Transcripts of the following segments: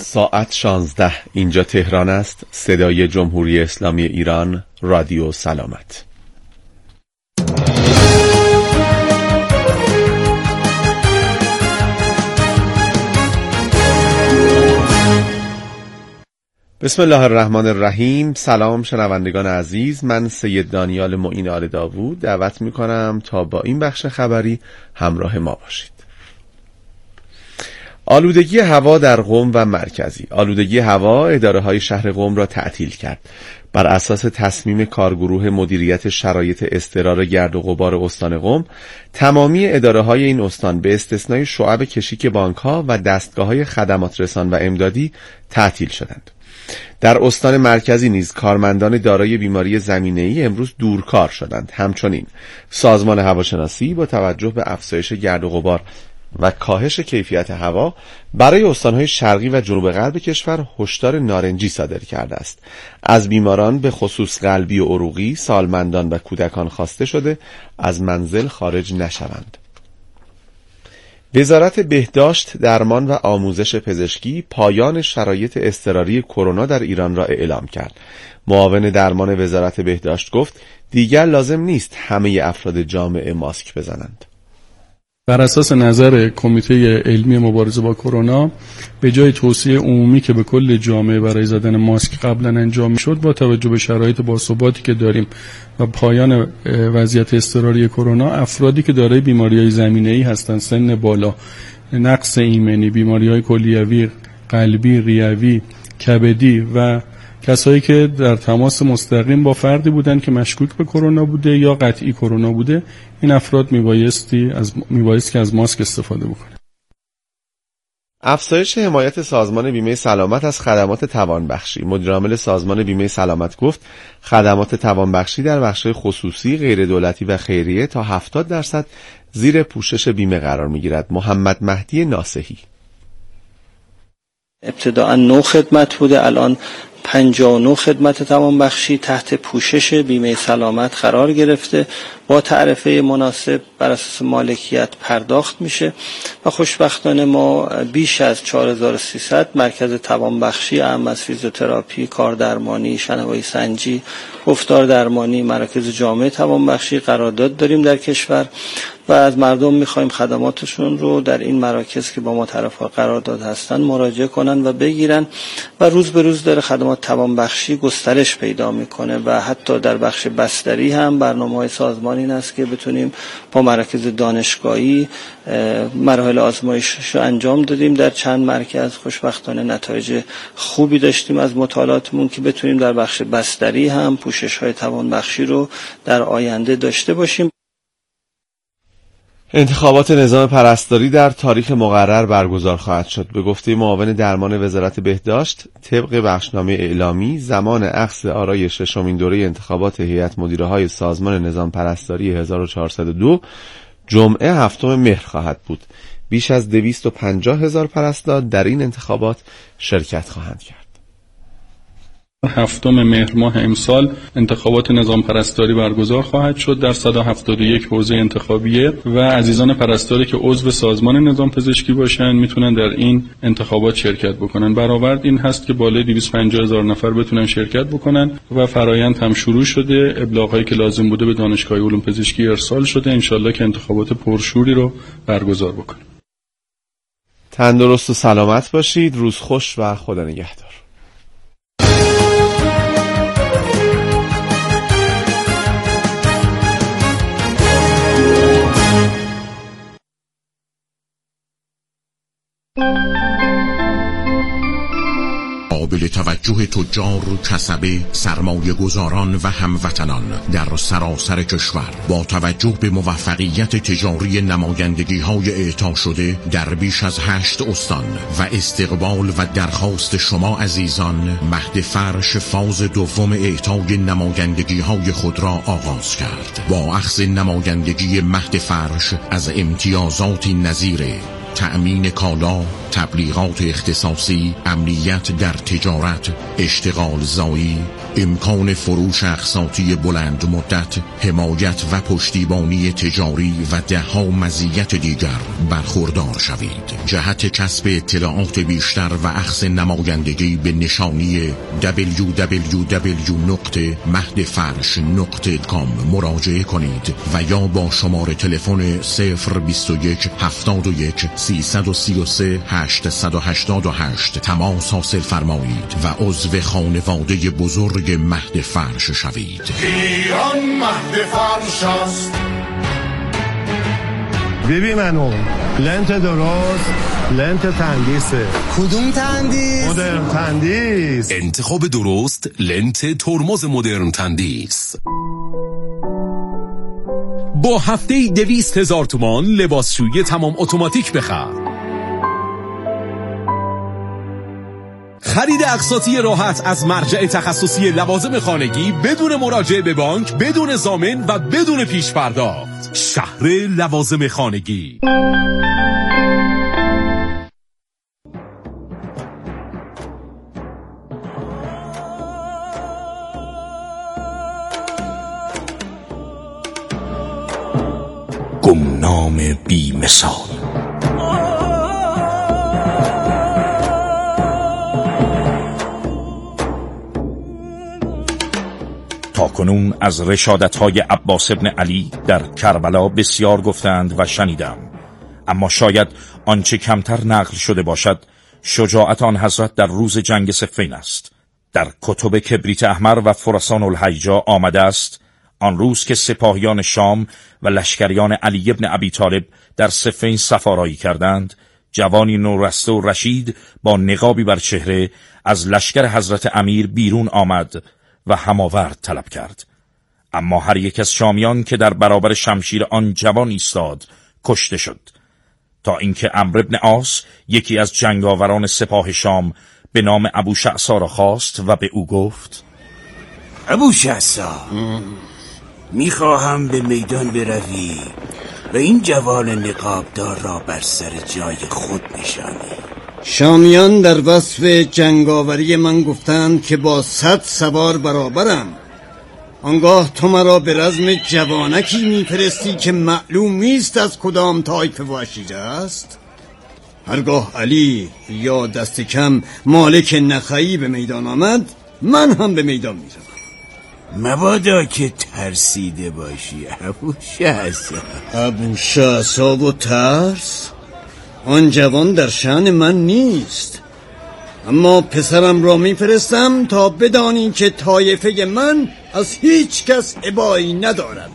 ساعت 16 اینجا تهران است. صدای جمهوری اسلامی ایران، رادیو سلامت. بسم الله الرحمن الرحیم. سلام شنوندگان عزیز، من سید دانیال معین آل داوود دعوت میکنم تا با این بخش خبری همراه ما باشید. آلودگی هوا در قم و مرکزی. آلودگی هوا اداره‌های شهر قم را تعطیل کرد. بر اساس تصمیم کارگروه مدیریت شرایط اضطرار گرد و غبار استان قم، تمامی اداره‌های این استان به استثنای شعب کشیک بانک‌ها و دستگاه‌های خدمات رسان و امدادی تعطیل شدند. در استان مرکزی نیز کارمندان دارای بیماری زمینه‌ای امروز دورکار شدند. همچنین سازمان هواشناسی با توجه به افزایش گرد و غبار و کاهش کیفیت هوا برای استانهای شرقی و جنوب غرب کشور هشدار نارنجی صادر کرده است. از بیماران به خصوص قلبی و عروقی، سالمندان و کودکان خواسته شده از منزل خارج نشوند. وزارت بهداشت، درمان و آموزش پزشکی پایان شرایط اضطراری کرونا در ایران را اعلام کرد. معاون درمان وزارت بهداشت گفت دیگر لازم نیست همه افراد جامعه ماسک بزنند. بر اساس نظر کمیته علمی مبارزه با کرونا، به جای توصیه عمومی که به کل جامعه برای زدن ماسک قبلا انجام میشد، با توجه به شرایط باثباتی که داریم و پایان وضعیت اضطراری کرونا، افرادی که دارای بیماری‌های زمینه‌ای هستند، سن بالا، نقص ایمنی، بیماری‌های کلیوی، قلبی، ریوی، کبدی و کسایی که در تماس مستقیم با فردی بودند که مشکوک به کرونا بوده یا قطعی کرونا بوده، این افراد میبایست که از ماسک استفاده بکنه. افزایش حمایت سازمان بیمه سلامت از خدمات توانبخشی. مدیر عامل سازمان بیمه سلامت گفت خدمات توانبخشی در بخش‌های خصوصی، غیر دولتی و خیریه تا 70% زیر پوشش بیمه قرار میگیرد. محمد مهدی ناصحی: ابتداءً 9 خدمت بوده، الان 59 خدمت توانبخشی تحت پوشش بیمه سلامت قرار گرفته، با تعرفه مناسب بر اساس مالکیت پرداخت میشه و خوشبختانه ما بیش از 4300 مرکز توانبخشی اهم از فیزیوتراپی، کاردرمانی، شنوایی سنجی، گفتار درمانی، مراکز جامعه توانبخشی قرارداد داریم در کشور و از مردم میخوایم خدماتشون رو در این مراکز که با ما طرف‌ها قرارداد هستن مراجعه کنن و بگیرن و روز به روز داره خدمات توانبخشی گسترش پیدا میکنه و حتی در بخش بستری هم برنامه‌های سازمان این است که بتونیم با مراکز دانشگاهی مراحل آزمایشش رو انجام دادیم در چند مرکز. خوشبختانه نتایج خوبی داشتیم از مطالعاتمون که بتونیم در بخش بستری هم پوشش‌های توانبخشی رو در آینده داشته باشیم. انتخابات نظام پرستاری در تاریخ مقرر برگزار خواهد شد. به گفته معاون درمان وزارت بهداشت، طبق بخشنامه اعلامی زمان اخذ آرای ششمین دوره انتخابات هیئت مدیره‌های سازمان نظام پرستاری 1402 جمعه 7 مهر خواهد بود. بیش از 250,000 پرستار در این انتخابات شرکت خواهند کرد. 7 مهر ماه امسال انتخابات نظام پرستاری برگزار خواهد شد در 171 حوزه انتخابیه و عزیزان پرستاری که عضو سازمان نظام پزشکی باشن میتونن در این انتخابات شرکت بکنن. برآورد این هست که بالای 250,000 نفر بتونن شرکت بکنن و فرایند هم شروع شده. ابلاغایی که لازم بوده به دانشگاه علوم پزشکی ارسال شده. انشالله که انتخابات پرشوری رو برگزار بکنیم. تندرست و سلامت باشید. روز خوش و خدا نگهدار. قابل توجه تجار، کسبه، سرمایه گذاران و هموطنان در سراسر کشور با توجه به موفقیت تجاری نمایندگی های اعطا شده در بیش از 8 استان و استقبال و درخواست شما عزیزان، مهد فرش فاز دوم اعطای نمایندگی های خود را آغاز کرد. با اخذ نمایندگی مهد فرش از امتیازاتی نظیر تأمین کالا، تبلیغات اختصاصی، امنیت در تجارت، اشتغال زایی، امکان فروش اقساطی بلند مدت، حمایت و پشتیبانی تجاری و ده‌ها مزیت دیگر برخوردار شوید. جهت کسب اطلاعات بیشتر و اخذ نمایندگی به نشانی www.mahdfarsh.com مراجعه کنید و یا با شماره تلفن 021 71 333 888 تماس حاصل فرمایید و عضو خانواده بزرگ مهد فرش شوید. ایران مهد فرش است. ببین منو لنت درست، لنت تندیسه. کدوم تندیس؟ مدرن تندیس. انتخاب درست لنت ترمز مدرن تندیس. با هفته 200,000 تومان لباسشویی تمام اتوماتیک بخر. خرید اقساطی راحت از مرجع تخصصی لوازم خانگی بدون مراجعه به بانک، بدون ضامن و بدون پیش پرداخت. شهر لوازم خانگی. گمنام بی مثال. تاکنون از رشادت‌های عباس ابن علی در کربلا بسیار گفتند و شنیدم، اما شاید آنچه کمتر نقل شده باشد شجاعت آن حضرت در روز جنگ صفین است. در کتب کبریت احمر و فرسان الحیجا آمده است آن روز که سپاهیان شام و لشکریان علی ابن ابی طالب در صفین سفارایی کردند، جوانی نورسته و رشید با نقابی بر چهره از لشکر حضرت امیر بیرون آمد و هماورد طلب کرد، اما هر یک از شامیان که در برابر شمشیر آن جوان ایستاد کشته شد، تا اینکه عمرو بن عاص یکی از جنگاوران سپاه شام به نام ابو شعثا را خواست و به او گفت: ابو شعثا، میخواهم به میدان بروی و این جوان نقابدار را بر سر جای خود نشانی. شامیان در وصف جنگاوری من گفتند که با 100 سوار برابرم. آنگاه تو مرا به رزم جوانکی میفرستی که معلوم نیست از کدام طایفه و عشیره است. هرگاه علی یا دست کم مالک نخعی به میدان آمد، من هم به میدان میروم. مبادا که ترسیده باشی ابو شعثا. ابو شعثا و ترس؟ آن جوان در شأن من نیست، اما پسرم را میفرستم تا بدانی که طایفه من از هیچ کس ابایی ندارد.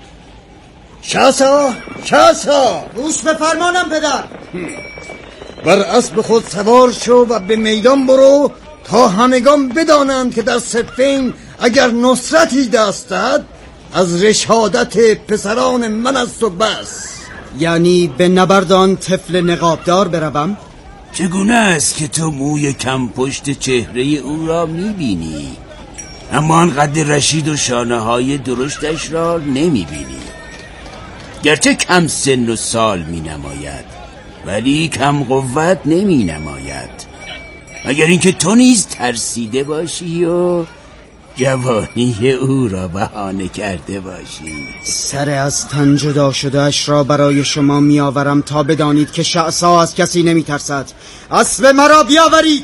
شعثا، شعثا، گوش به فرمانم پدر. بر اسب خود سوار شو و به میدان برو تا همگان بدانند که در صفین اگر نصرتی دست دهد از رشادت پسران من است و بس. یعنی به نبردان طفل نقابدار بروم؟ چگونه است که تو موی کم پشت چهره او را میبینی اما آنقدر رشید و شانه های درشتش را نمیبینی؟ گرچه کم سن و سال مینماید ولی کم قوت نمینماید، مگر اینکه تو نیز ترسیده باشی و جوانی او را بهانه کرده باشی. سر از تن جدا شده اش را برای شما میآورم تا بدانید که شعثا از کسی نمیترسد. اسب مرا بیاورید.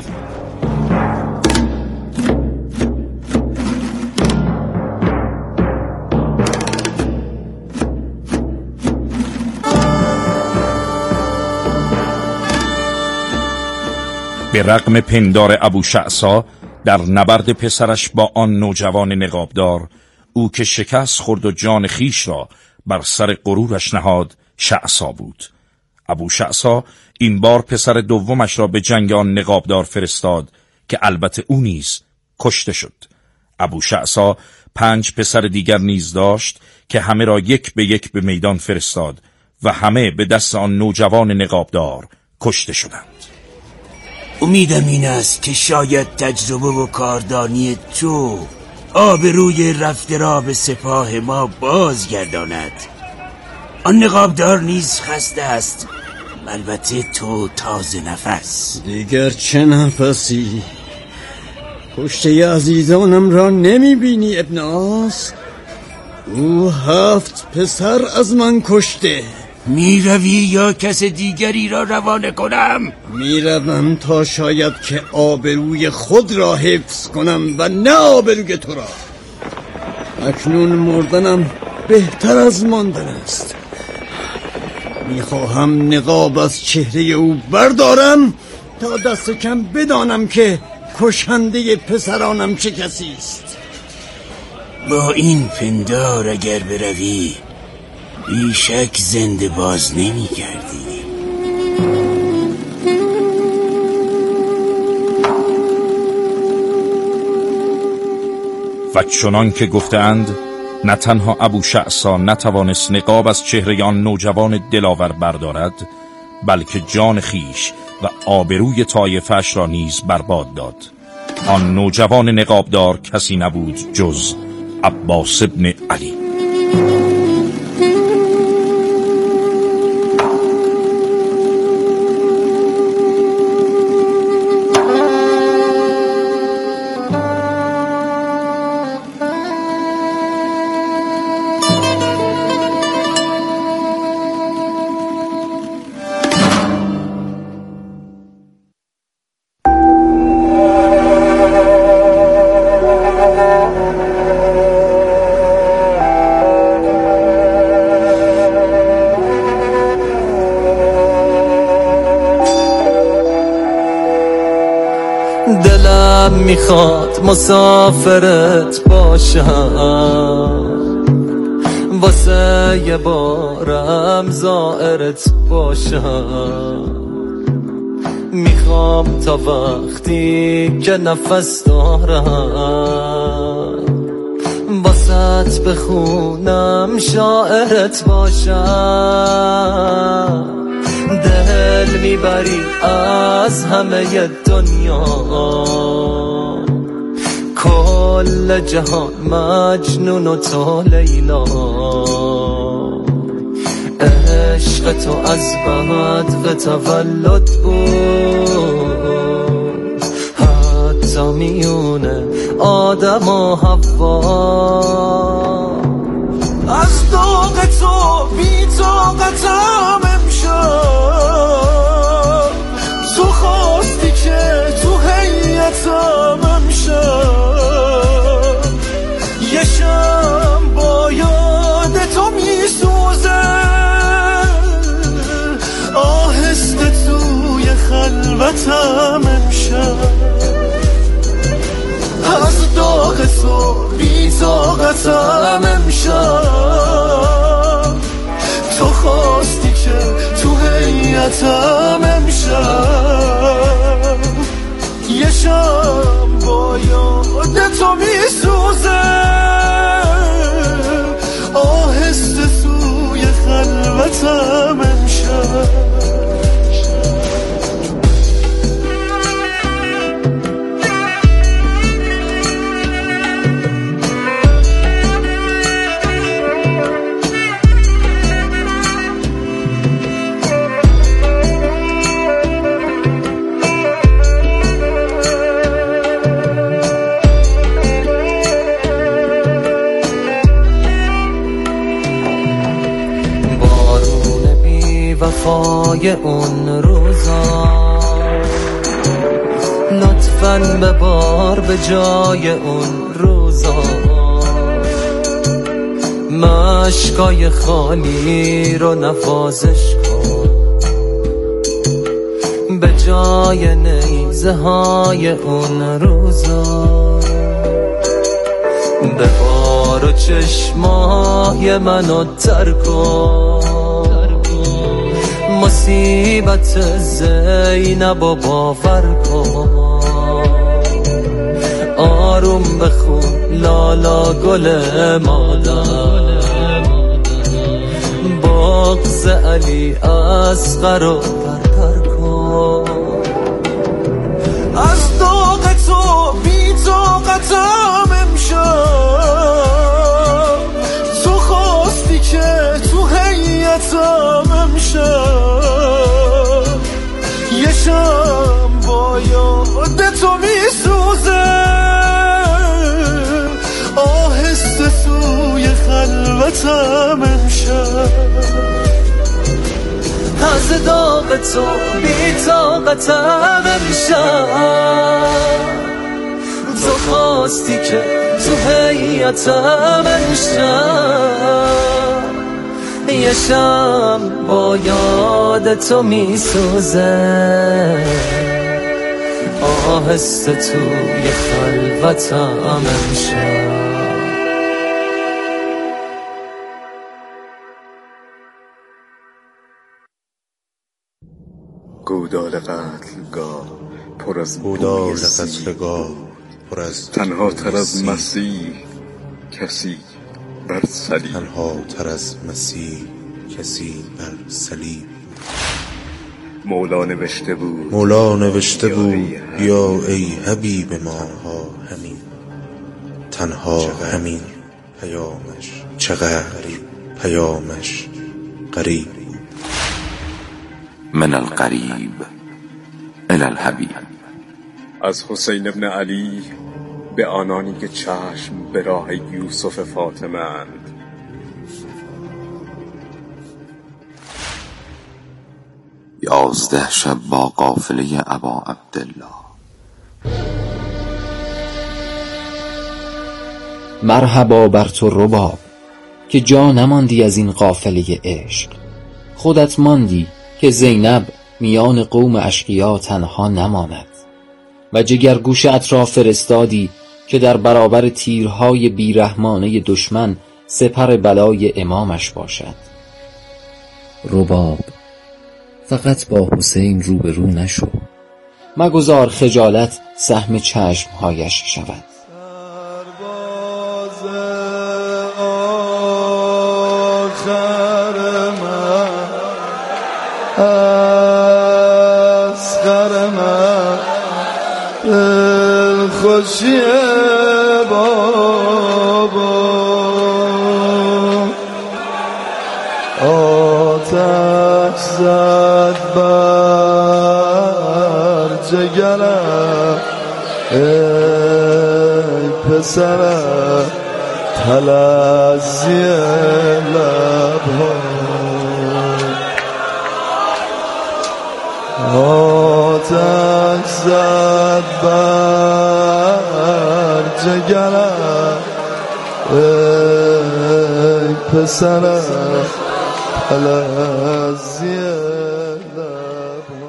به رغم پندار ابو شعثا در نبرد پسرش با آن نوجوان نقابدار، او که شکست خورد و جان خیش را بر سر غرورش نهاد شعثا بود. ابو شعثا این بار پسر دومش را به جنگ آن نقابدار فرستاد که البته او نیز کشته شد. ابو شعثا 5 پسر دیگر نیز داشت که همه را یک به یک به میدان فرستاد و همه به دست آن نوجوان نقابدار کشته شدند. امیدم این است که شاید تجربه و کاردانی تو آبروی رفته را به سپاه ما بازگرداند. آن نقابدار نیز خسته است البته تو تازه نفس. دیگر چه نفسی؟ کشته عزیزانم را نمی بینی ابن آس؟ او 7 پسر از من کشته. میروی یا کس دیگری را روانه کنم؟ میروم تا شاید که آبروی خود را حفظ کنم و نه آبروی تو را. اکنون مردنم بهتر از ماندن است. میخواهم نقاب از چهره او بردارم تا دست کم بدانم که کشنده پسرانم چه کسی است. با این پندار اگر بروی بیشک زنده باز نمی گردی. و چنان که گفتند نه تنها ابو شعثا نتوانست نقاب از چهره آن نوجوان دلاور بردارد، بلکه جان خیش و آبروی طایفه‌اش را نیز برباد داد. آن نوجوان نقابدار کسی نبود جز عباس ابن علی. دلم میخواد مسافرت باشم، واسه یه بارم زائرت باشم. میخوام تا وقتی که نفس دارم واسه بخونم شاعرت باشم. دل میبری از همه دنیا، کل جهان مجنون و تو لیلا. عشق تو از بعد تولد بود، حتی میونه آدم و حوا. از داغ تو بی طاقتم امشب، تو خواستی که تو هیئتم امشب. یه شب با یاد تو میسوزه، آهسته توی خلوتم امشب. از داغ تو بی طاقتم امشب، تو خواستی که تو هیئتم امشب. یه شب با یاد تو میسوزه، آهسته توی خلوتم امشب. وفای اون روزا لطفاً ببار به جای اون روزا. مشکای خالی رو نوازش کن، به جای نیزه های اون روزا. ببار و چشمای منو تر کن، مصیبت زینب و باور کن. آروم بخون لالا گل مادر، بغض علی اصغر رو پرپر کن. از داغ تو بی طاقتم امشب، تو خواستی که تو هیئتم امشب. چشم با یاد تو میسوزه، آهسته سوی خلوتم امشب، از داغ تو بی طاقتم امشب، تو خواستی که تو هیئتم امشب، یه شب با یاد تو میسوزه، آهسته توی خلوتم امشب. گودال قتلگاه پر از بوی قتلگاه پر از تنها تر از مسیح کسی بر صلیب، تنها تر از مسیح کسی بر صلیب. مولا نوشته بود بیا ای حبیب ما همین، تنها همین پیامش چقدر پیامش غریب. من القریب الی الحبیب. از حسین ابن علی به آنانی که چشم به راه یوسف فاطمه اند. یازده شب با قافله ابا عبدالله. مرحبا بر تو رباب که جا نماندی از این قافله عشق، خودت ماندی که زینب میان قوم اشقیا تنها نماند، و جگرگوشت را فرستادی که در برابر تیرهای بیرحمانه دشمن سپر بلای امامش باشد. رباب فقط با حسین روبرو نشو، مگذار خجالت سهم چشمهایش شود. خوشی بابا آتش زد بر جگرم، ای پسرم تلزی لبها، آتش زد بر جگرم، ای پسرم تلزی لبها.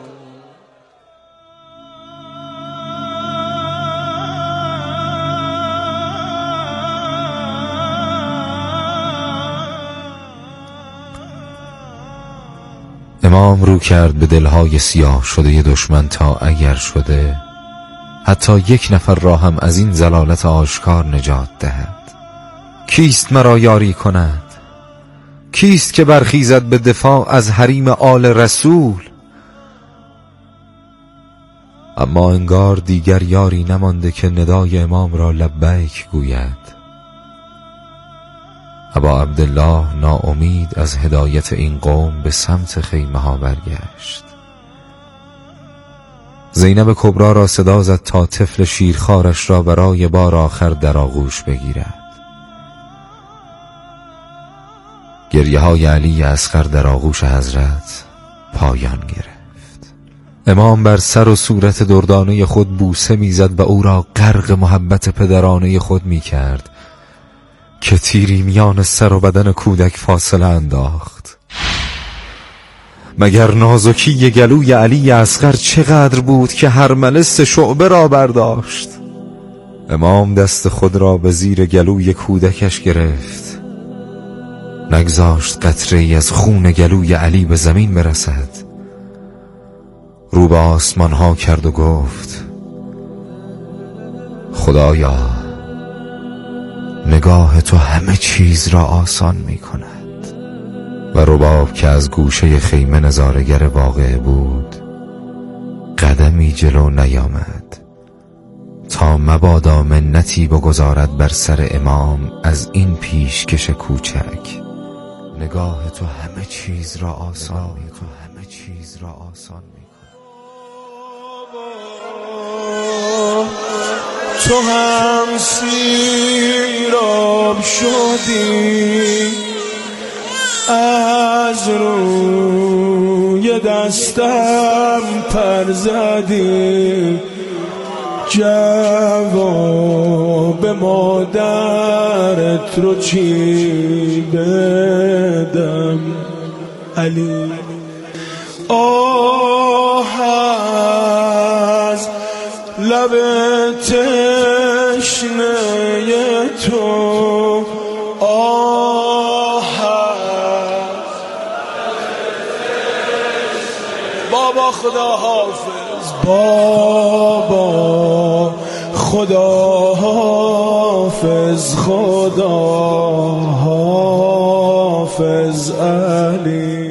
امام رو کرد به دلهای سیاه شده دشمن تا اگر شده حتی یک نفر را هم از این ضلالت آشکار نجات دهد. کیست مرا یاری کند؟ کیست که برخیزد به دفاع از حریم آل رسول؟ اما انگار دیگر یاری نمانده که ندای امام را لبیک گوید. ابا عبدالله ناامید از هدایت این قوم به سمت خیمه ها برگشت. زینب کبرا را صدا زد تا طفل شیرخوارش را برای بار آخر در آغوش بگیرد. گریه های علی اصغر در آغوش حضرت پایان گرفت. امام بر سر و صورت دردانه خود بوسه میزد و او را غرق محبت پدرانه خود میکرد که تیری میان سر و بدن کودک فاصله انداخت. مگر نازکی گلوی علی اصغر چقدر بود که هرمله 3 شعبه را برداشت. امام دست خود را به زیر گلوی کودکش گرفت، نگذاشت قطره‌ای از خون گلوی علی به زمین برسد. رو به آسمان ها کرد و گفت خدایا نگاه تو همه چیز را آسان می کند. و رباب که از گوشه خیمه نظاره‌گر واقعه بود قدمی جلو نیامد تا مبادا منتی بگذارد بر سر امام از این پیشکش کوچک. نگاه تو همه چیز را آسان می کند. تو هم سیراب شدی از روی دستم پر زدی جواب مادرت رو چی بدم علی آه از لب تشنه تو آه بابا خدا حافظ بابا خدا حافظ خدا حافظ علی.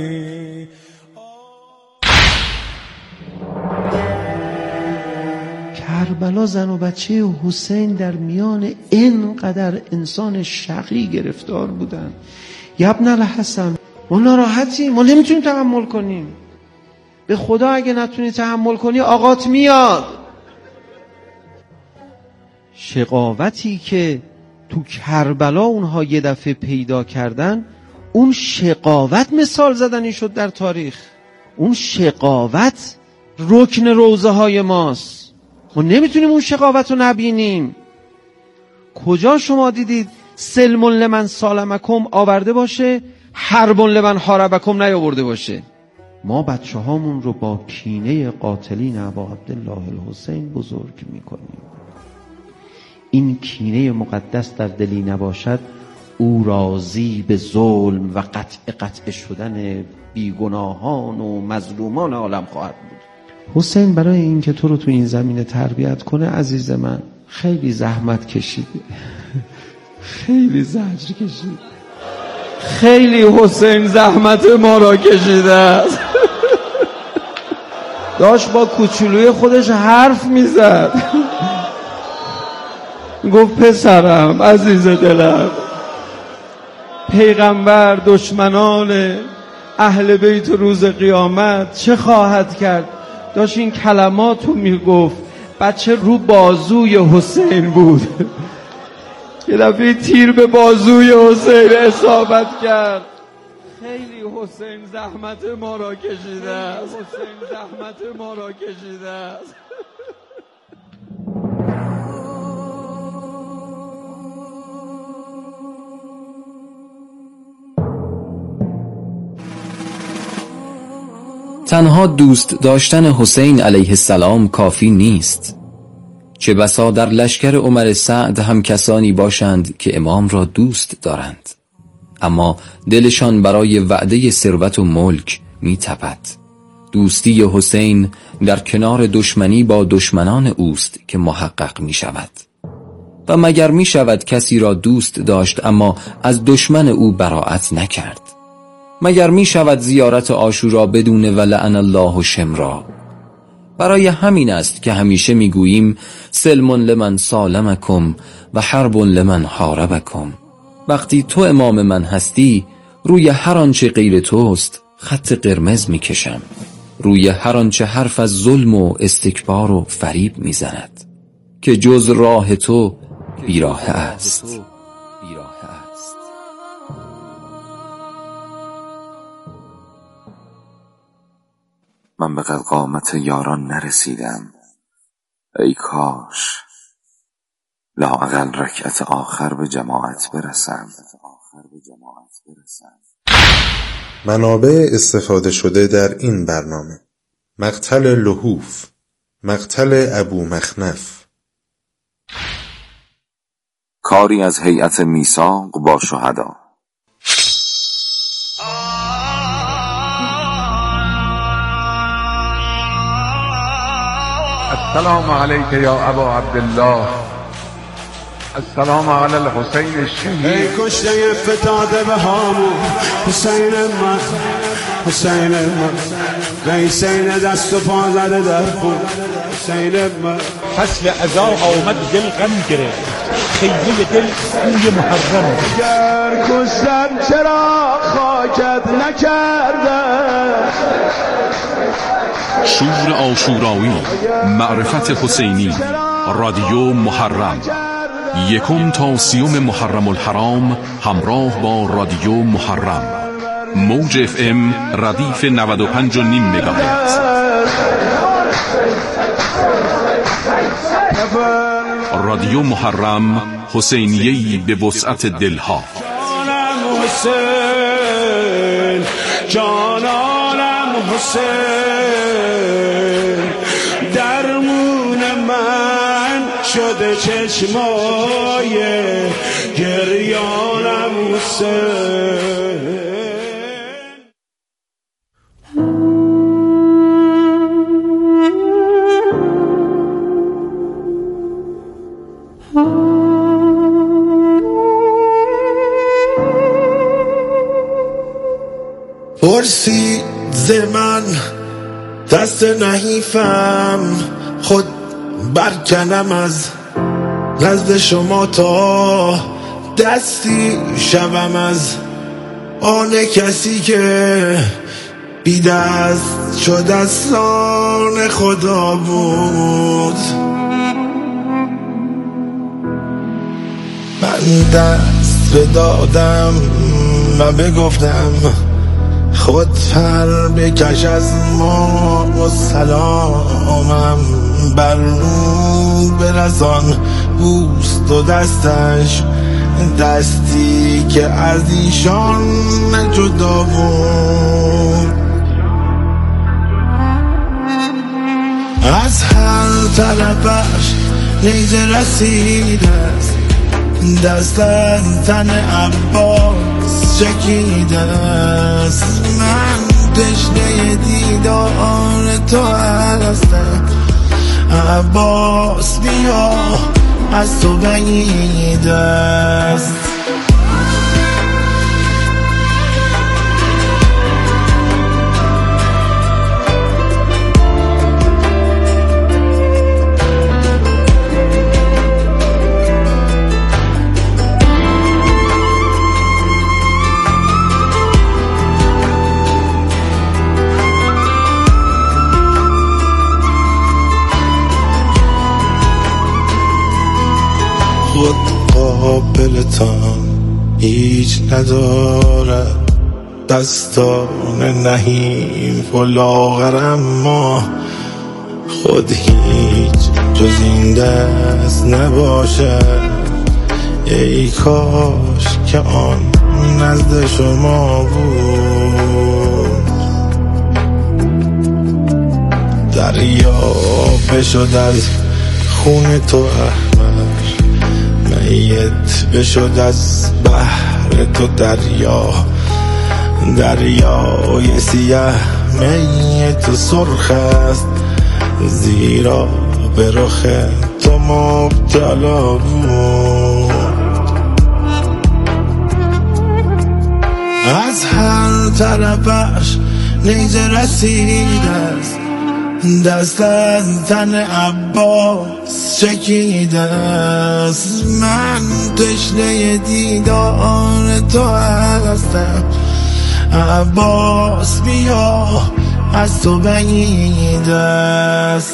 کربلا زن و بچه حسین در میان اینقدر انسان شقی گرفتار بودن. ابن الحسن ما ناراحتیم، ما نمیتونیم تحمل کنیم. به خدا اگه نتونی تحمل کنی آقات میاد. شقاوتی که تو کربلا اونها یه دفعه پیدا کردن، اون شقاوت مثال زدنی شد در تاریخ. اون شقاوت رکن روزه های ماست. ما نمیتونیم اون شقاوت رو نبینیم. کجا شما دیدید سلم لمن سالمکم آورده باشه، حرب لمن حاربکم نیاورده باشه؟ ما بچه هامون رو با کینه قاتلین ابا عبدالله الحسین بزرگ میکنیم. این کینه مقدس در دلی نباشد، او راضی به ظلم و قطع شدن بیگناهان و مظلومان عالم خواهد بود. حسین برای اینکه تو رو تو این زمینه تربیت کنه عزیز من خیلی زحمت کشید، خیلی زجر کشید، خیلی حسین زحمت ما را کشیده است. داشت با کوچولوی خودش حرف میزد، گفت پسرم عزیز دلم، پیغمبر دشمنان اهل بیت روز قیامت چه خواهد کرد؟ داشت این کلمات رو میگفت. بچه رو بازوی حسین بود، یه دفعه تیر به بازوی حسین اصابت کرد. خیلی حسین زحمت ما را کشیده است، حسین زحمت ما را کشیده است. تنها دوست داشتن حسین علیه السلام کافی نیست. چه بسا در لشکر عمر سعد هم کسانی باشند که امام را دوست دارند، اما دلشان برای وعده ثروت و ملک می تپد. دوستی حسین در کنار دشمنی با دشمنان اوست که محقق می شود. و مگر می شود کسی را دوست داشت اما از دشمن او براءت نکرد؟ مگر می شود زیارت عاشورا بدون ولعن الله شمرا؟ برای همین است که همیشه می گوییم سلم لمن سالمکم و حرب لمن حاربکم. وقتی تو امام من هستی، روی هر آنچه غیر توست خط قرمز می کشم. روی هر آنچه حرف از ظلم و استکبار و فریب می زند که جز راه تو بیراه است. من به قامت یاران نرسیدم، ای کاش لااقل رکعت آخر به جماعت برسم. منابع استفاده شده در این برنامه: مقتل لحوف، مقتل ابو مخنف. کاری از هیئت میثاق با شهدا. السلام علیک یا ابا عبدالله، السلام علی الحسین الشهید. ای کشته فتاده به هامون حسین من، حسین من، حسین دست و پا زده در خون حسین من. فصل عزا آمد دل غم گرفت، خیمه دل کوی محرم. گر کشتن چرا خاکت نکردن، شور عاشورایی، معرفت حسینی، رادیو محرم، 1 تا 30 محرم الحرام همراه با رادیو محرم. موج FM ردیف 95.5 مگاهرتز. رادیو محرم، حسینیه‌ای به وسعت دلها. حسین جانانم حسین، درمون من شده چشمای گریانم حسین. پرسید ز من دست نحیفم، خود برکنم از نزد شما تا دستی شوم از آن کسی که بی دست شد از آن خدا بود. من دست بدادم و بگفتم خود پر بکش از ما و سلامم بر او برسان، بوست و دستش دستی که از ایشان جدا بود. از هر طرفش نیزه رسید است، دست از تن عباس شکیده است. من تشنه دیدار تو هستم، عباس بیا از تو بعید است. خود قابلتان هیچ ندارد، دستان نحیف و لاغر، اما خود هیچ جز این دست نباشد. ای کاش که آن نزد شما بود. دریا بشد از خون تو احمر، میت بشد از بحر تو دریا. دریای سیاه میت سرخ است، زیرا به رخ تو مبتلا بود. از هر طرفش نیزه رسید است، دست از تن عباس شکیده است. من تشنه دیدار تو هستم، عباس بیا از تو بعید است.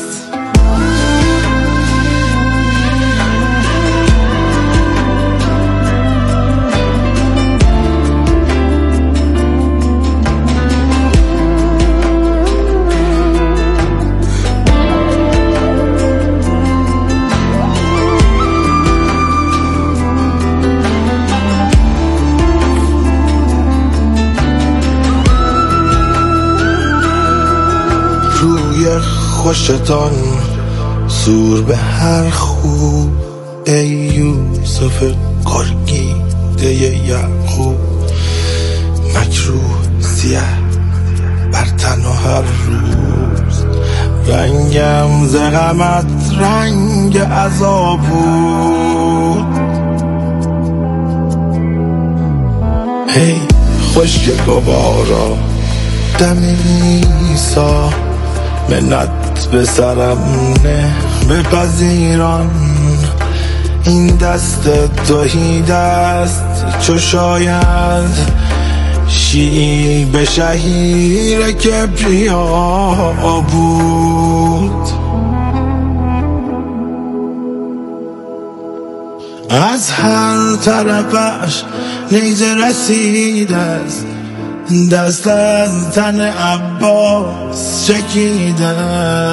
خوشتان سور به هر خوب، ای یوسف گرگیده یعقوب. مکروه سیه بر تن و هر روز، رنگم ز غمت رنگ عذاب بود. ای خشک گوارا دم عیسی، منت به سرم نه بپذیران. این دست توحید است چو شاید شیب شهیر کبریا بود. از هر طرفش نیزه رسید است، دست از تن عباس چکیده.